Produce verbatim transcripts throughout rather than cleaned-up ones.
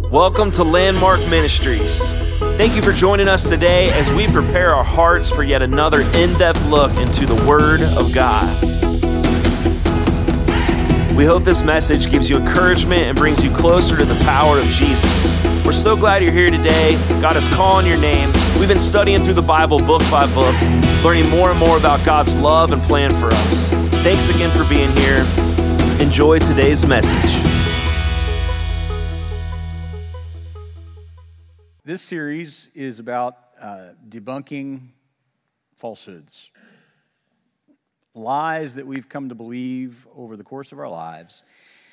Welcome to Landmark Ministries. Thank you for joining us today as we prepare our hearts for yet another in-depth look into the Word of God. We hope this message gives you encouragement and brings you closer to the power of Jesus. We're so glad you're here today. God is calling your name. We've been studying through the Bible book by book, learning more and more about God's love and plan for us. Thanks again for being here. Enjoy today's message. This series is about uh, debunking falsehoods, lies that we've come to believe over the course of our lives,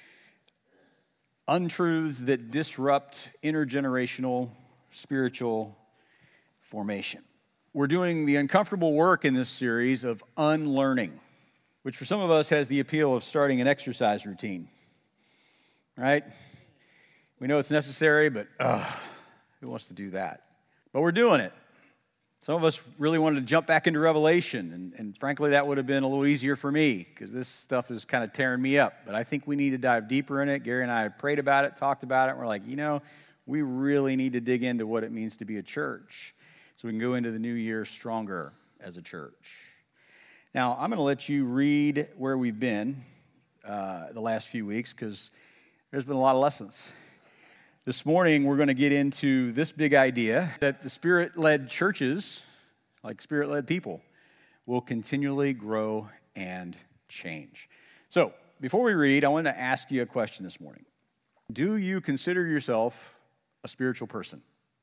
untruths that disrupt intergenerational spiritual formation. We're doing the uncomfortable work in this series of unlearning, which for some of us has the appeal of starting an exercise routine, right? We know it's necessary, but ugh. Who wants to do that? But we're doing it. Some of us really wanted to jump back into Revelation, and, and frankly, that would have been a little easier for me because this stuff is kind of tearing me up. But I think we need to dive deeper in it. Gary and I prayed about it, talked about it, and we're like, you know, we really need to dig into what it means to be a church so we can go into the new year stronger as a church. Now, I'm going to let you read where we've been uh, the last few weeks because there's been a lot of lessons. This morning, we're going to get into this big idea that the Spirit-led churches, like Spirit-led people, will continually grow and change. So, before we read, I want to ask you a question this morning. Do you consider yourself a spiritual person?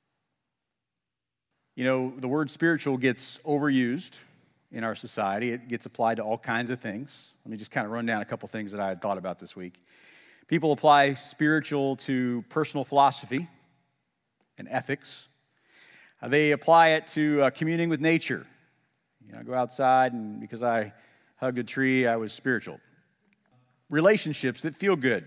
You know, the word spiritual gets overused in our society. It gets applied to all kinds of things. Let me just kind of run down a couple things that I had thought about this week. People apply spiritual to personal philosophy and ethics. Uh, they apply it to uh, communing with nature. You know, I go outside, and because I hugged a tree, I was spiritual. Relationships that feel good.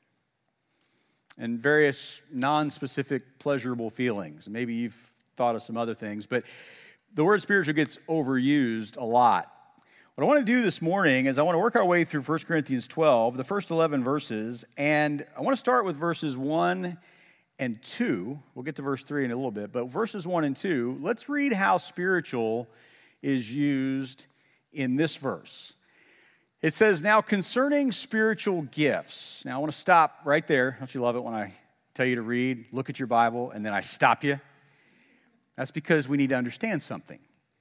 And various non-specific pleasurable feelings. Maybe you've thought of some other things, but the word spiritual gets overused a lot. What I want to do this morning is I want to work our way through First Corinthians twelve, the first eleven verses, and I want to start with verses one and two. We'll get to verse three in a little bit, but verses one and two, let's read how spiritual is used in this verse. It says, now concerning spiritual gifts. Now I want to stop right there. Don't you love it when I tell you to read, look at your Bible, and then I stop you? That's because we need to understand something.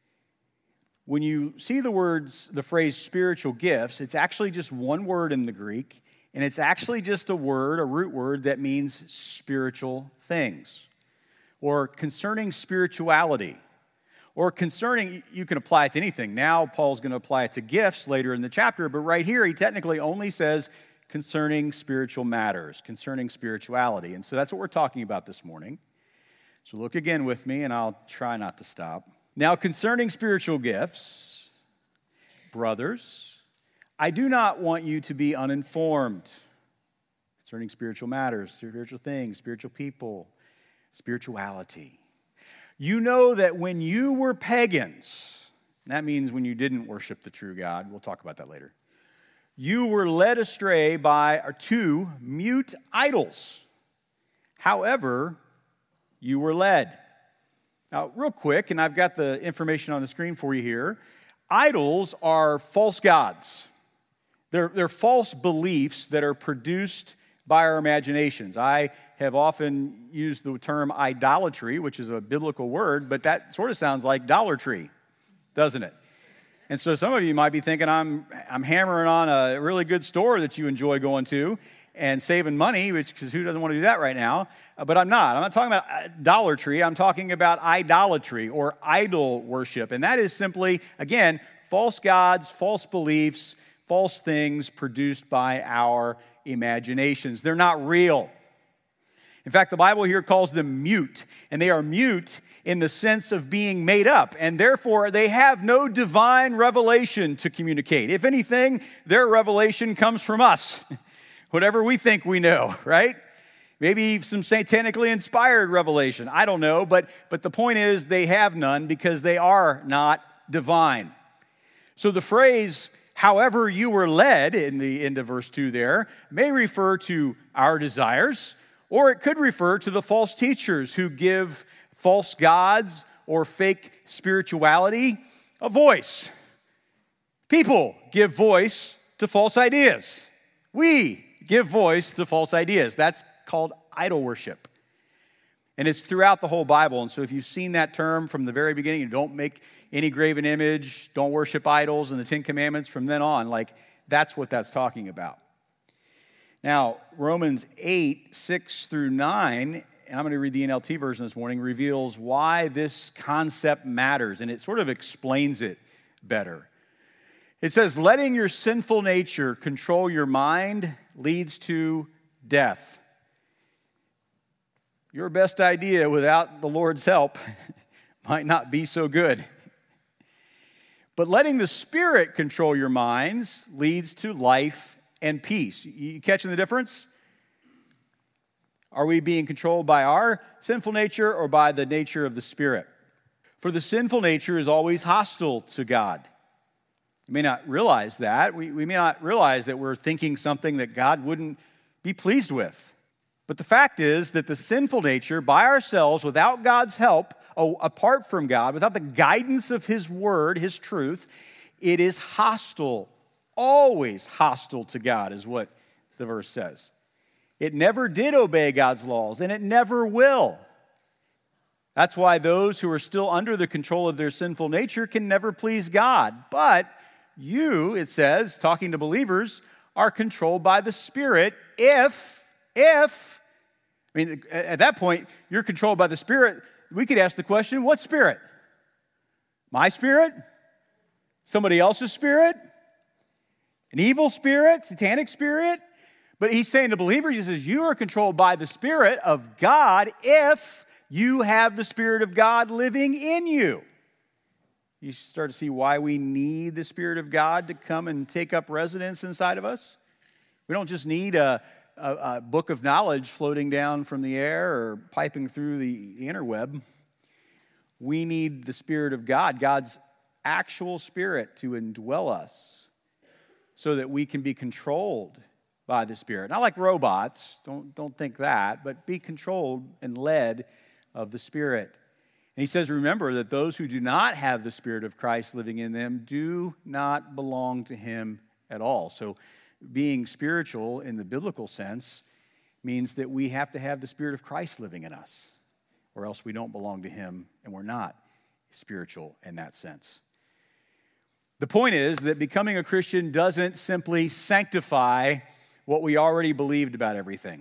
When you see the words, the phrase spiritual gifts, it's actually just one word in the Greek, and it's actually just a word, a root word that means spiritual things, or concerning spirituality, or concerning, you can apply it to anything. Now, Paul's going to apply it to gifts later in the chapter, but right here, he technically only says concerning spiritual matters, concerning spirituality, and so that's what we're talking about this morning. So look again with me, and I'll try not to stop. Now, concerning spiritual gifts, brothers, I do not want you to be uninformed concerning spiritual matters, spiritual things, spiritual people, spirituality. You know that when you were pagans, and that means when you didn't worship the true God, we'll talk about that later, you were led astray by two mute idols. However, you were led. Now, real quick, and I've got the information on the screen for you here. Idols are false gods. They're, they're false beliefs that are produced by our imaginations. I have often used the term idolatry, which is a biblical word, but that sort of sounds like Dollar Tree, doesn't it? And so some of you might be thinking I'm, I'm hammering on a really good store that you enjoy going to and saving money, which, because who doesn't want to do that right now? Uh, but I'm not. I'm not talking about Dollar Tree. I'm talking about idolatry or idol worship. And that is simply, again, false gods, false beliefs, false things produced by our imaginations. They're not real. In fact, the Bible here calls them mute, and they are mute in the sense of being made up, and therefore they have no divine revelation to communicate. If anything, their revelation comes from us. Whatever we think we know, right? Maybe some satanically inspired revelation. I don't know, but, but the point is they have none because they are not divine. So the phrase, however you were led, in the end of verse two there, may refer to our desires Or it could refer to the false teachers who give false gods or fake spirituality a voice. People give voice to false ideas. We give voice to false ideas. That's called idol worship. And it's throughout the whole Bible. And so if you've seen that term from the very beginning, you don't make any graven image, don't worship idols, and the Ten Commandments from then on, like that's what that's talking about. Now, Romans eight, six through nine, and I'm going to read the N L T version this morning, reveals why this concept matters, and it sort of explains it better. It says, letting your sinful nature control your mind leads to death. Your best idea without the Lord's help might not be so good. But letting the Spirit control your minds leads to life and peace. You catching the difference? Are we being controlled by our sinful nature or by the nature of the Spirit? For the sinful nature is always hostile to God. You may not realize that. We, we may not realize that we're thinking something that God wouldn't be pleased with. But the fact is that the sinful nature, by ourselves, without God's help, apart from God, without the guidance of His Word, His truth, it is hostile, always hostile to God, is what the verse says. It never did obey God's laws, and it never will. That's why those who are still under the control of their sinful nature can never please God. But you, it says, talking to believers, are controlled by the Spirit if, if, I mean, at that point, you're controlled by the Spirit. We could ask the question, what spirit? My spirit? Somebody else's spirit? An evil spirit? Satanic spirit? But he's saying to believers, he says, you are controlled by the Spirit of God if you have the Spirit of God living in you. You start to see why we need the Spirit of God to come and take up residence inside of us. We don't just need a, a, a book of knowledge floating down from the air or piping through the interweb. We need the Spirit of God, God's actual Spirit, to indwell us so that we can be controlled by the Spirit. Not like robots, don't, don't think that, but be controlled and led of the Spirit. And he says, remember that those who do not have the Spirit of Christ living in them do not belong to Him at all. So being spiritual in the biblical sense means that we have to have the Spirit of Christ living in us, or else we don't belong to Him and we're not spiritual in that sense. The point is that becoming a Christian doesn't simply sanctify what we already believed about everything.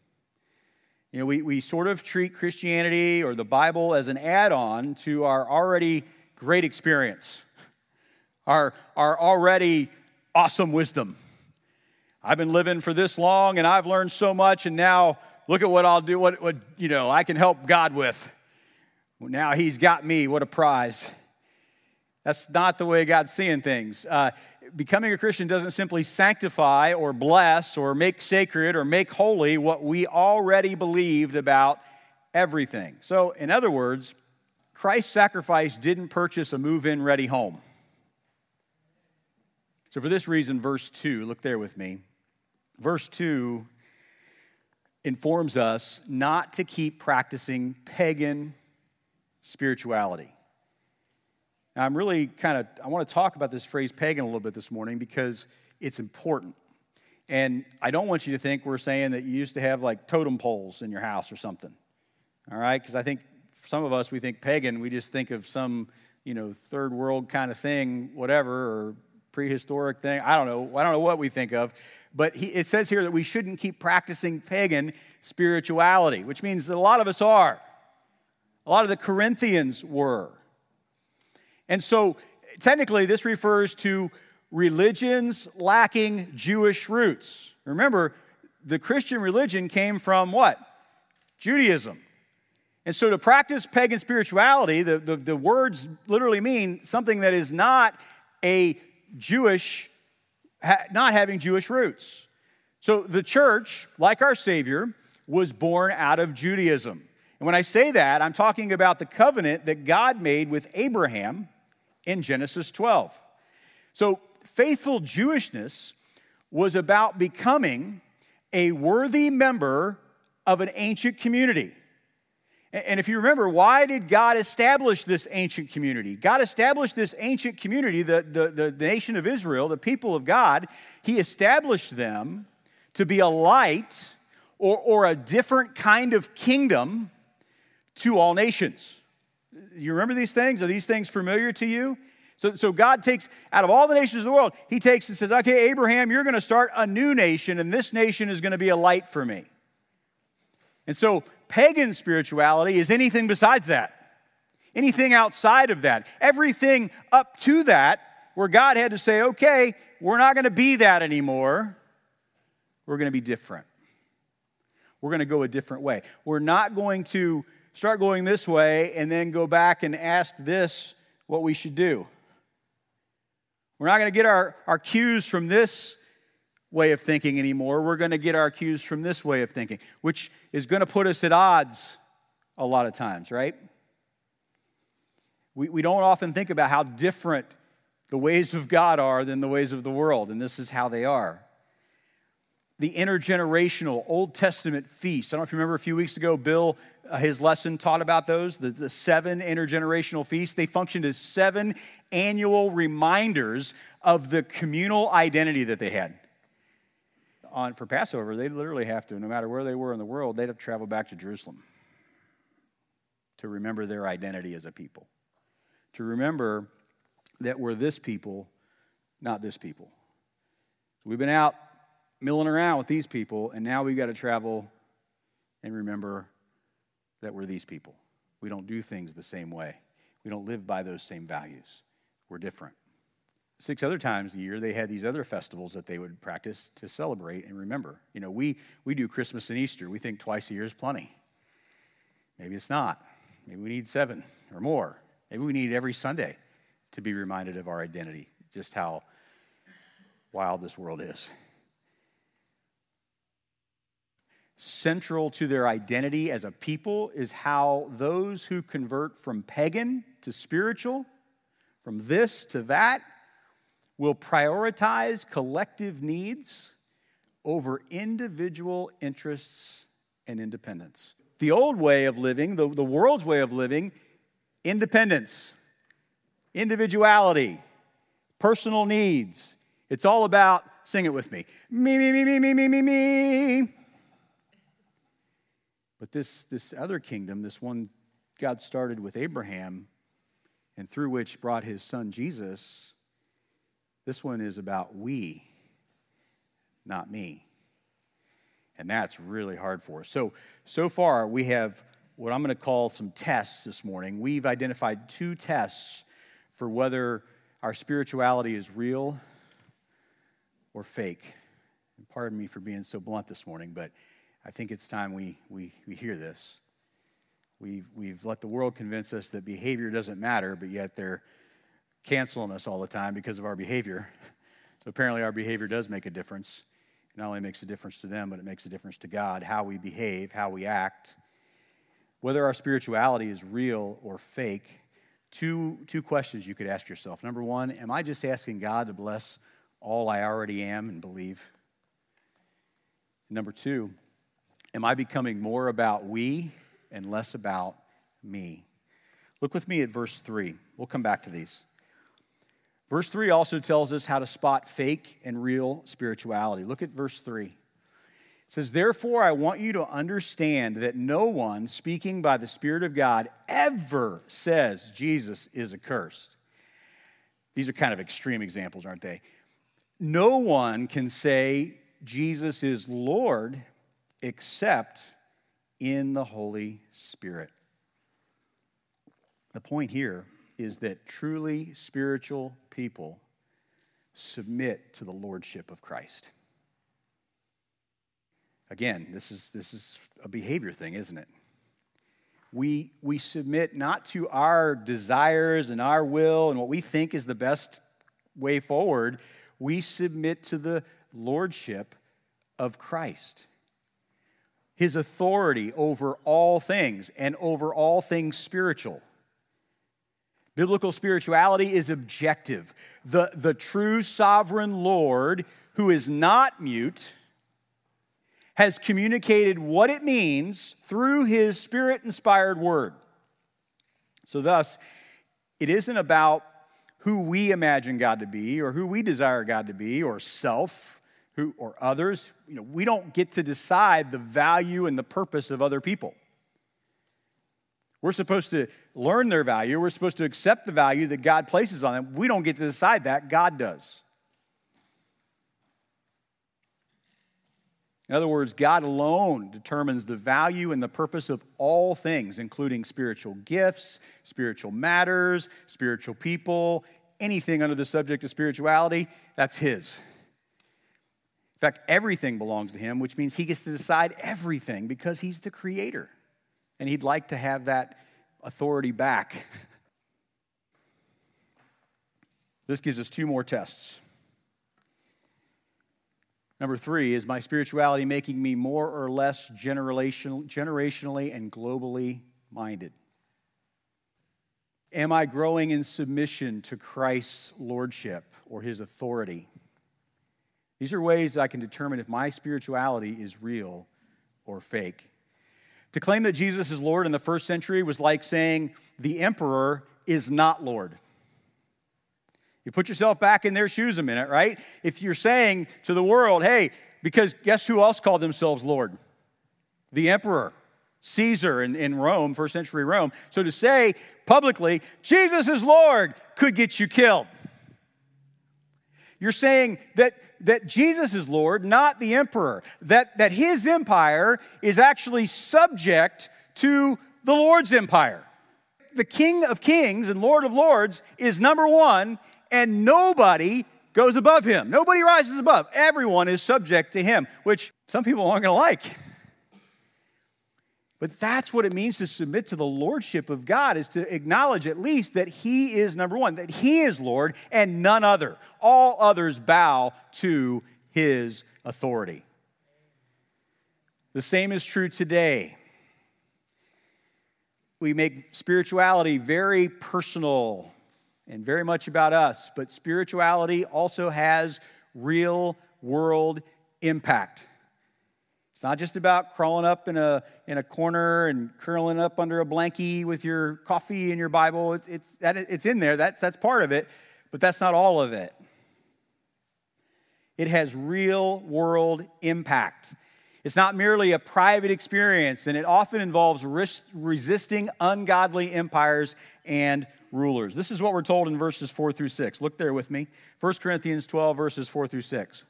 You know, we, we sort of treat Christianity or the Bible as an add-on to our already great experience, our, our already awesome wisdom. I've been living for this long and I've learned so much, and now look at what I'll do, what, what you know, I can help God with. Well, now He's got me, what a prize. That's not the way God's seeing things. Uh, becoming a Christian doesn't simply sanctify or bless or make sacred or make holy what we already believed about everything. So, in other words, Christ's sacrifice didn't purchase a move-in ready home. So for this reason, verse two, look there with me. Verse two informs us not to keep practicing pagan spirituality. Now, I'm really kind of, I want to talk about this phrase pagan a little bit this morning because it's important. And I don't want you to think we're saying that you used to have like totem poles in your house or something. All right? Because I think for some of us, we think pagan, we just think of some, you know, third world kind of thing, whatever, or prehistoric thing. I don't know. I don't know what we think of. But he, it says here that we shouldn't keep practicing pagan spirituality, which means that a lot of us are. A lot of the Corinthians were. And so, technically, this refers to religions lacking Jewish roots. Remember, the Christian religion came from what? Judaism. And so to practice pagan spirituality, the, the, the words literally mean something that is not a Jewish, ha, not having Jewish roots. So the church, like our Savior, was born out of Judaism. And when I say that, I'm talking about the covenant that God made with Abraham in Genesis twelve. So faithful Jewishness was about becoming a worthy member of an ancient community. And if you remember, why did God establish this ancient community? God established this ancient community, the, the, the nation of Israel, the people of God. He established them to be a light or, or a different kind of kingdom to all nations. You remember these things? Are these things familiar to you? So, so God takes, out of all the nations of the world, he takes and says, okay, Abraham, you're going to start a new nation, and this nation is going to be a light for me. And so pagan spirituality is anything besides that, anything outside of that, everything up to that, where God had to say, okay, we're not going to be that anymore. We're going to be different. We're going to go a different way. We're not going to start going this way and then go back and ask this what we should do. We're not going to get our, our cues from this way of thinking anymore. We're going to get our cues from this way of thinking, which is going to put us at odds a lot of times, right? We, we don't often think about how different the ways of God are than the ways of the world, and this is how they are. The intergenerational Old Testament feasts. I don't know if you remember a few weeks ago, Bill, uh, his lesson taught about those, the, the seven intergenerational feasts. They functioned as seven annual reminders of the communal identity that they had. On, for Passover, they literally have to, no matter where they were in the world, they'd have to travel back to Jerusalem to remember their identity as a people. To remember that we're this people, not this people. So we've been out milling around with these people, and now we've got to travel and remember that we're these people. We don't do things the same way. We don't live by those same values. We're different. Six other times a year, they had these other festivals that they would practice to celebrate and remember. You know, we, we do Christmas and Easter. We think twice a year is plenty. Maybe it's not. Maybe we need seven or more. Maybe we need every Sunday to be reminded of our identity, just how wild this world is. Central to their identity as a people is how those who convert from pagan to spiritual, from this to that, will prioritize collective needs over individual interests and independence. The old way of living, the, the world's way of living, independence, individuality, personal needs. It's all about, sing it with me, me, me, me, me, me, me, me, me. But this, this other kingdom, this one God started with Abraham and through which brought his son Jesus, this one is about we, not me. And that's really hard for us. So, so far we have what I'm going to call some tests this morning. We've identified two tests for whether our spirituality is real or fake. And pardon me for being so blunt this morning, but I think it's time we, we, we hear this. We've, we've let the world convince us that behavior doesn't matter, but yet they're canceling us all the time because of our behavior. So apparently our behavior does make a difference. It not only makes a difference to them, but it makes a difference to God, how we behave, how we act. Whether our spirituality is real or fake, two, two questions you could ask yourself. Number one, am I just asking God to bless all I already am and believe? Number two, am I becoming more about we and less about me? Look with me at verse three. We'll come back to these. Verse three also tells us how to spot fake and real spirituality. Look at verse three. It says, therefore, I want you to understand that no one speaking by the Spirit of God ever says Jesus is accursed. These are kind of extreme examples, aren't they? No one can say Jesus is Lord except in the Holy Spirit. The point here is that truly spiritual people submit to the lordship of Christ. Again, this is this is a behavior thing, isn't it? We we submit not to our desires and our will and what we think is the best way forward. We submit to the lordship of Christ. His authority over all things and over all things spiritual. Biblical spirituality is objective. The, the true sovereign Lord, who is not mute, has communicated what it means through his Spirit-inspired word. So thus, it isn't about who we imagine God to be or who we desire God to be or self who, or others. You know, we don't get to decide the value and the purpose of other people. We're supposed to learn their value. We're supposed to accept the value that God places on them. We don't get to decide that. God does. In other words, God alone determines the value and the purpose of all things, including spiritual gifts, spiritual matters, spiritual people, anything under the subject of spirituality, that's his. In fact, everything belongs to him, which means he gets to decide everything because he's the creator. And he'd like to have that authority back. This gives us two more tests. Number three, is my spirituality making me more or less generational, generationally and globally minded? Am I growing in submission to Christ's lordship or his authority? These are ways I can determine if my spirituality is real or fake. To claim that Jesus is Lord in the first century was like saying the emperor is not Lord. You put yourself back in their shoes a minute, right? If you're saying to the world, hey, because guess who else called themselves Lord? The emperor, Caesar in, in Rome, first century Rome. So to say publicly, Jesus is Lord, could get you killed. You're saying that, that Jesus is Lord, not the emperor. That, that his empire is actually subject to the Lord's empire. The King of Kings and Lord of Lords is number one, and nobody goes above him. Nobody rises above. Everyone is subject to him, which some people aren't going to like. But that's what it means to submit to the lordship of God, is to acknowledge at least that he is number one, that he is Lord and none other. All others bow to his authority. The same is true today. We make spirituality very personal and very much about us, but spirituality also has real world impact. It's not just about crawling up in a in a corner and curling up under a blankie with your coffee and your Bible. It's it's that it's in there. That's that's part of it, but that's not all of it. It has real world impact. It's not merely a private experience, and it often involves risk, resisting ungodly empires and rulers. This is what we're told in verses four through six. Look there with me. First Corinthians twelve, verses four through six.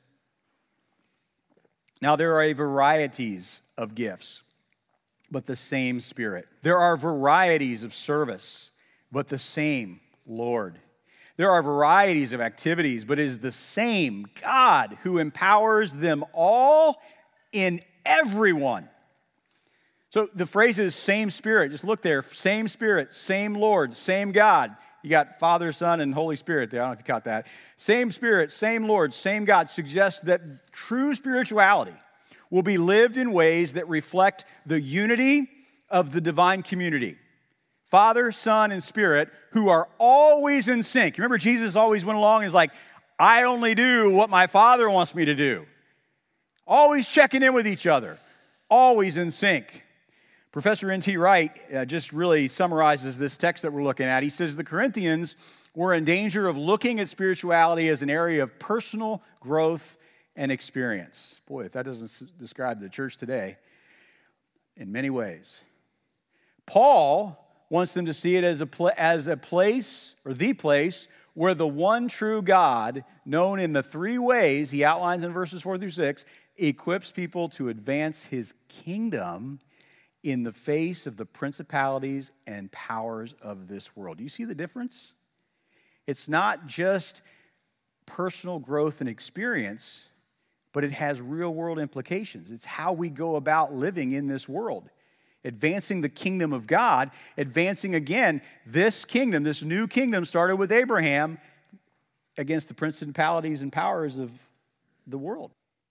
Now there are varieties of gifts, but the same Spirit. There are varieties of service, but the same Lord. There are varieties of activities, but it is the same God who empowers them all in everyone. So the phrase is same Spirit. Just look there. Same Spirit, same Lord, same God. You got Father, Son, and Holy Spirit there. I don't know if you caught that. Same Spirit, same Lord, same God suggests that true spirituality will be lived in ways that reflect the unity of the divine community. Father, Son, and Spirit, who are always in sync. Remember, Jesus always went along and was like, I only do what my Father wants me to do. Always checking in with each other. Always in sync. Professor N T Wright uh, just really summarizes this text that we're looking at. He says the Corinthians were in danger of looking at spirituality as an area of personal growth and experience. Boy, if that doesn't s- describe the church today, in many ways. Paul wants them to see it as a, pl- as a place, or the place, where the one true God, known in the three ways he outlines in verses four through six, equips people to advance his kingdom in the face of the principalities and powers of this world. Do you see the difference? It's not just personal growth and experience, but it has real world implications. It's how we go about living in this world. Advancing the kingdom of God, advancing again this kingdom, this new kingdom started with Abraham against the principalities and powers of the world.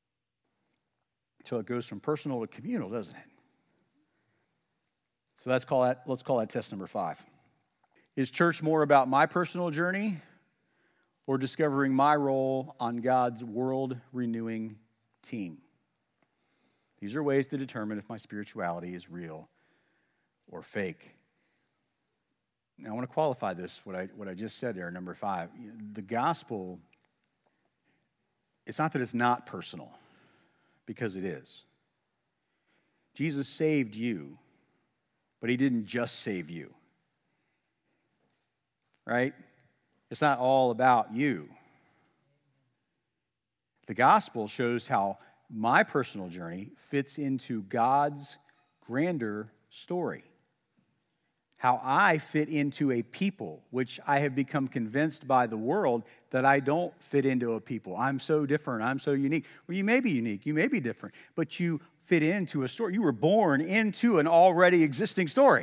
So it goes from personal to communal, doesn't it? So let's call that, let's call that test number five. Is church more about my personal journey or discovering my role on God's world-renewing team? These are ways to determine if my spirituality is real or fake. Now, I want to qualify this, what I, what I just said there, number five. The gospel, it's not that it's not personal, because it is. Jesus saved you, but he didn't just save you. Right? It's not all about you. The gospel shows how my personal journey fits into God's grander story. How I fit into a people, which I have become convinced by the world that I don't fit into a people. I'm so different. I'm so unique. Well, you may be unique. You may be different. But you fit into a story. You were born into an already existing story.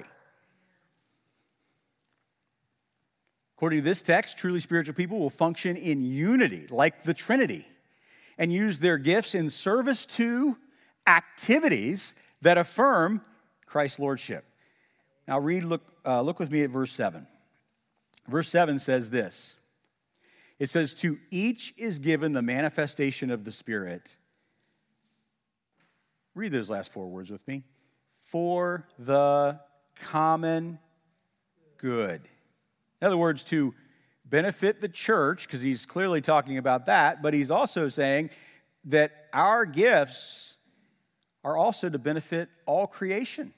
According to this text, truly spiritual people will function in unity, like the Trinity, and use their gifts in service to activities that affirm Christ's lordship. Now read, look, uh, look with me at verse seven. Verse seven says this. It says, to each is given the manifestation of the Spirit. Read those last four words with me. For the common good. In other words, to benefit the church, because he's clearly talking about that, but he's also saying that our gifts are also to benefit all creation.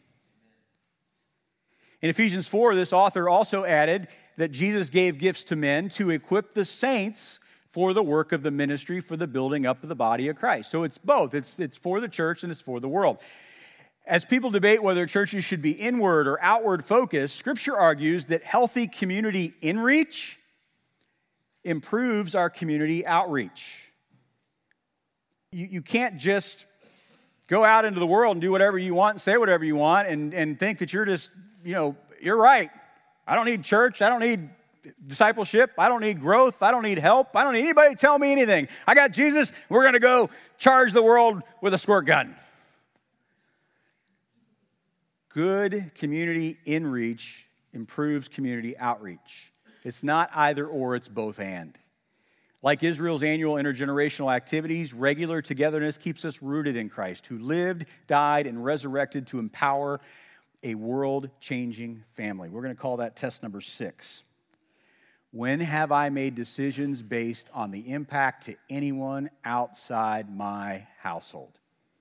In Ephesians four, this author also added that Jesus gave gifts to men to equip the saints for the work of the ministry, for the building up of the body of Christ. So it's both. It's, it's for the church and it's for the world. As people debate whether churches should be inward or outward focused, Scripture argues that healthy community inreach improves our community outreach. You, you can't just go out into the world and do whatever you want and say whatever you want and, and think that you're just, you know, you're right. I don't need church. I don't need discipleship. I don't need growth. I don't need help. I don't need anybody to tell me anything. I got Jesus. We're going to go charge the world with a squirt gun. Good community inreach improves community outreach. It's not either or, it's both and. Like Israel's annual intergenerational activities, regular togetherness keeps us rooted in Christ, who lived, died, and resurrected to empower a world-changing family. We're going to call that test number six. When have I made decisions based on the impact to anyone outside my household?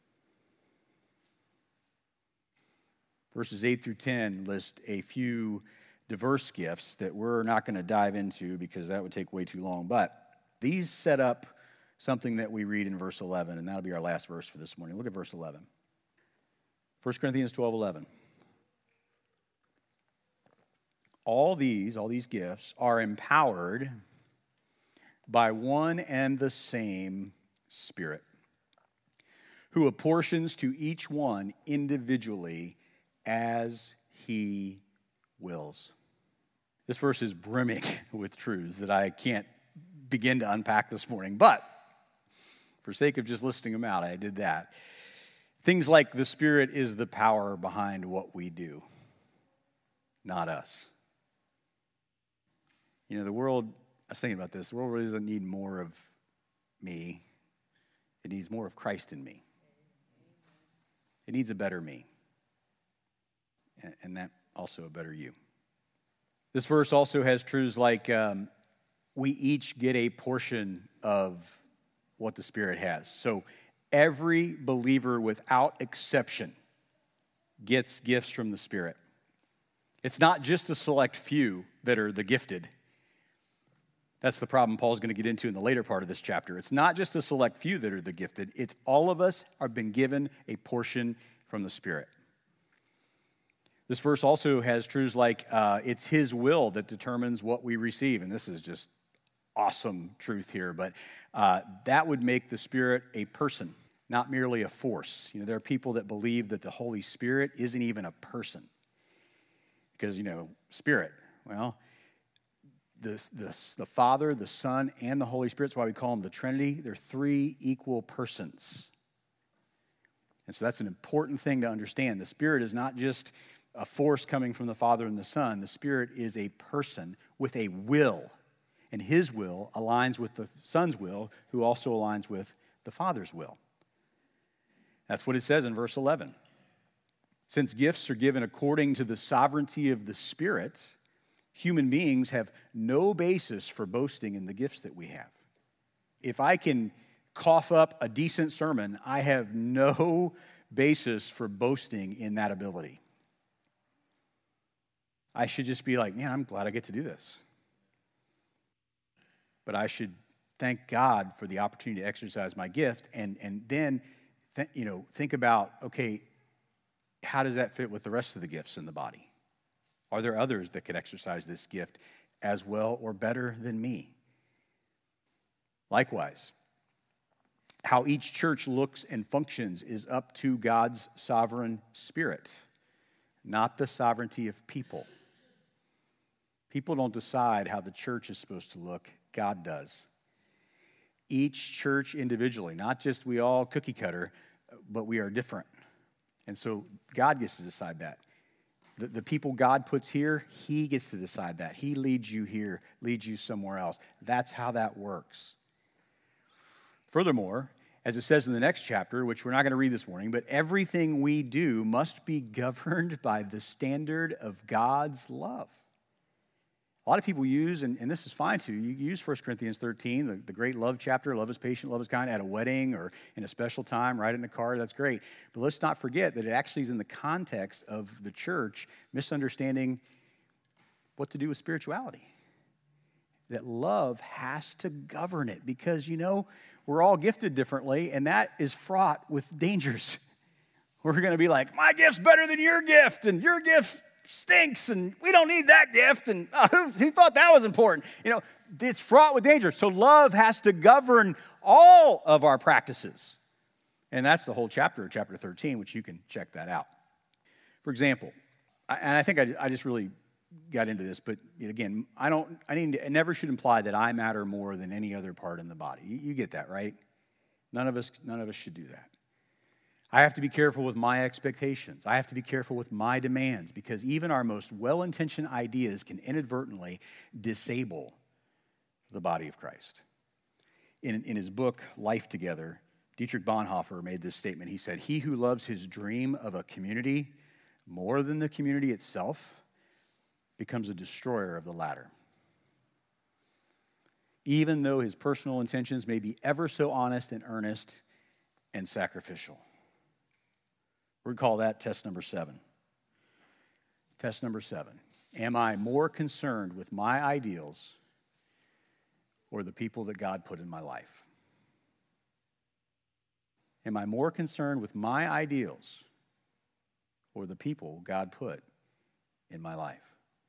Verses eight through ten list a few diverse gifts that we're not going to dive into because that would take way too long. But these set up something that we read in verse eleven, and that'll be our last verse for this morning. Look at verse eleven. First Corinthians twelve eleven. All these, all these gifts are empowered by one and the same Spirit, who apportions to each one individually as he wills. This verse is brimming with truths that I can't begin to unpack this morning, but for sake of just listing them out, I did that. Things like the Spirit is the power behind what we do, not us. You know, the world, I was thinking about this, the world really doesn't need more of me. It needs more of Christ in me. It needs a better me. And that also a better you. This verse also has truths like um, we each get a portion of what the Spirit has. So every believer without exception gets gifts from the Spirit. It's not just a select few that are the gifted. That's the problem Paul's going to get into in the later part of this chapter. It's not just a select few that are the gifted. It's all of us have been given a portion from the Spirit. This verse also has truths like uh, it's His will that determines what we receive. And this is just awesome truth here. But uh, that would make the Spirit a person, not merely a force. You know, there are people that believe that the Holy Spirit isn't even a person. Because, you know, Spirit, well, the, the, the Father, the Son, and the Holy Spirit, that's why we call them the Trinity. They're three equal persons. And so that's an important thing to understand. The Spirit is not just a force coming from the Father and the Son. The Spirit is a person with a will. And His will aligns with the Son's will, who also aligns with the Father's will. That's what it says in verse eleven. Since gifts are given according to the sovereignty of the Spirit, human beings have no basis for boasting in the gifts that we have. If I can cough up a decent sermon, I have no basis for boasting in that ability. I should just be like, man, I'm glad I get to do this. But I should thank God for the opportunity to exercise my gift, and, and then th- you know, think about, okay, how does that fit with the rest of the gifts in the body? Are there others that could exercise this gift as well or better than me? Likewise, how each church looks and functions is up to God's sovereign Spirit, not the sovereignty of people. People don't decide how the church is supposed to look. God does. Each church individually, not just we all cookie cutter, but we are different. And so God gets to decide that. The, the people God puts here, he gets to decide that. He leads you here, leads you somewhere else. That's how that works. Furthermore, as it says in the next chapter, which we're not going to read this morning, but everything we do must be governed by the standard of God's love. A lot of people use, and, and this is fine too, you use First Corinthians thirteen, the, the great love chapter, love is patient, love is kind, at a wedding or in a special time, write it in a card, that's great. But let's not forget that it actually is in the context of the church misunderstanding what to do with spirituality. That love has to govern it because, you know, we're all gifted differently, and that is fraught with dangers. We're going to be like, my gift's better than your gift, and your gift stinks, and we don't need that gift, and uh, who, who thought that was important? You know, it's fraught with danger. So love has to govern all of our practices. And that's the whole chapter, chapter thirteen, which you can check that out. For example, I, and I think I, I just really got into this, but again, I don't, I need to, it never should imply that I matter more than any other part in the body. You, you get that, right? None of us, none of us should do that. I have to be careful with my expectations. I have to be careful with my demands because even our most well-intentioned ideas can inadvertently disable the body of Christ. In, in his book, Life Together, Dietrich Bonhoeffer made this statement. He said, "He who loves his dream of a community more than the community itself becomes a destroyer of the latter. Even though his personal intentions may be ever so honest and earnest and sacrificial." We're going to call that test number seven. Test number seven. Am I more concerned with my ideals or the people that God put in my life? Am I more concerned with my ideals or the people God put in my life?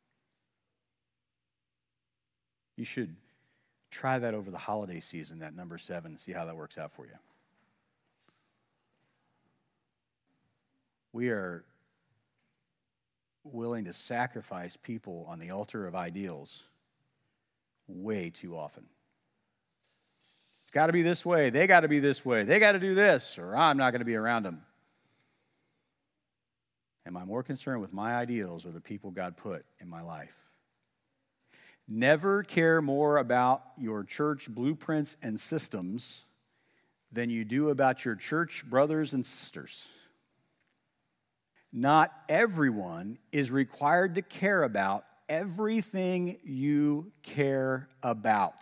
You should try that over the holiday season, that number seven, and see how that works out for you. We are willing to sacrifice people on the altar of ideals way too often. It's got to be this way. They got to be this way. They got to do this, or I'm not going to be around them. Am I more concerned with my ideals or the people God put in my life? Never care more about your church blueprints and systems than you do about your church brothers and sisters. Not everyone is required to care about everything you care about.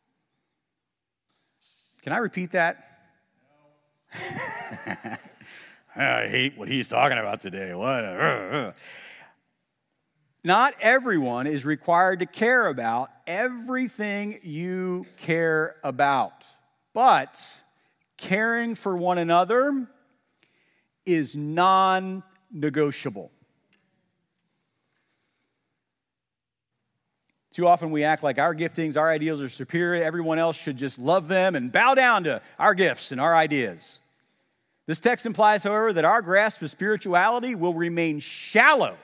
Can I repeat that? No. I hate what he's talking about today. What? Not everyone is required to care about everything you care about, but caring for one another is non-negotiable. Too often we act like our giftings, our ideals are superior. Everyone else should just love them and bow down to our gifts and our ideas. This text implies, however, that our grasp of spirituality will remain shallow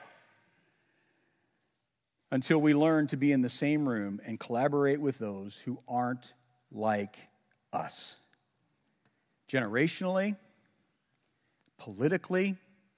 until we learn to be in the same room and collaborate with those who aren't like us. Generationally, politically,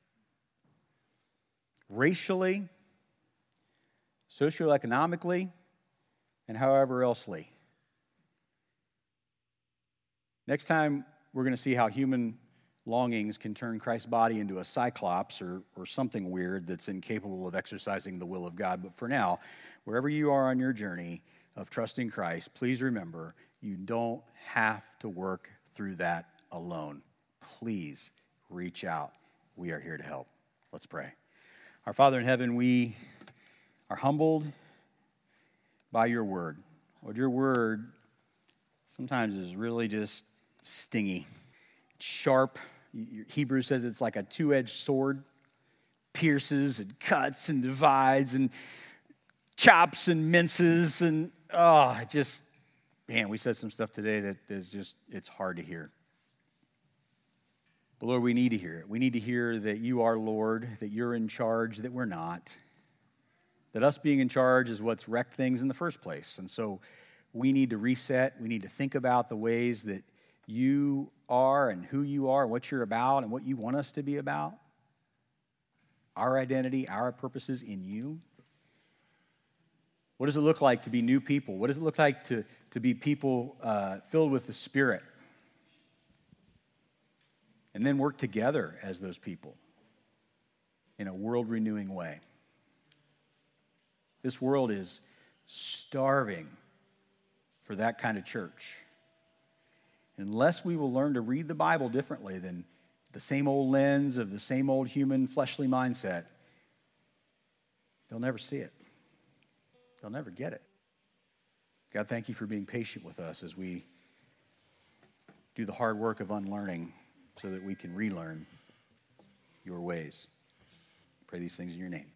racially, socioeconomically, and however elsely. Next time, we're going to see how human longings can turn Christ's body into a cyclops or, or something weird that's incapable of exercising the will of God. But for now, wherever you are on your journey of trusting Christ, please remember you don't have to work through that alone. Please reach out. We are here to help. Let's pray. Our Father in heaven, we are humbled by your word. Lord, your word sometimes is really just stingy, sharp. Hebrews says it's like a two-edged sword, pierces and cuts and divides and chops and minces and, oh, it just, man, we said some stuff today that is just, it's hard to hear. But Lord, we need to hear it. We need to hear that you are Lord, that you're in charge, that we're not, that us being in charge is what's wrecked things in the first place. And so we need to reset. We need to think about the ways that you are and who you are, what you're about, and what you want us to be about. Our identity, our purposes in you. What does it look like to be new people? What does it look like to, to be people uh, filled with the Spirit? And then work together as those people in a world-renewing way. This world is starving for that kind of church. Unless we will learn to read the Bible differently than the same old lens of the same old human fleshly mindset, they'll never see it. They'll never get it. God, thank you for being patient with us as we do the hard work of unlearning so that we can relearn your ways. I pray these things in your name.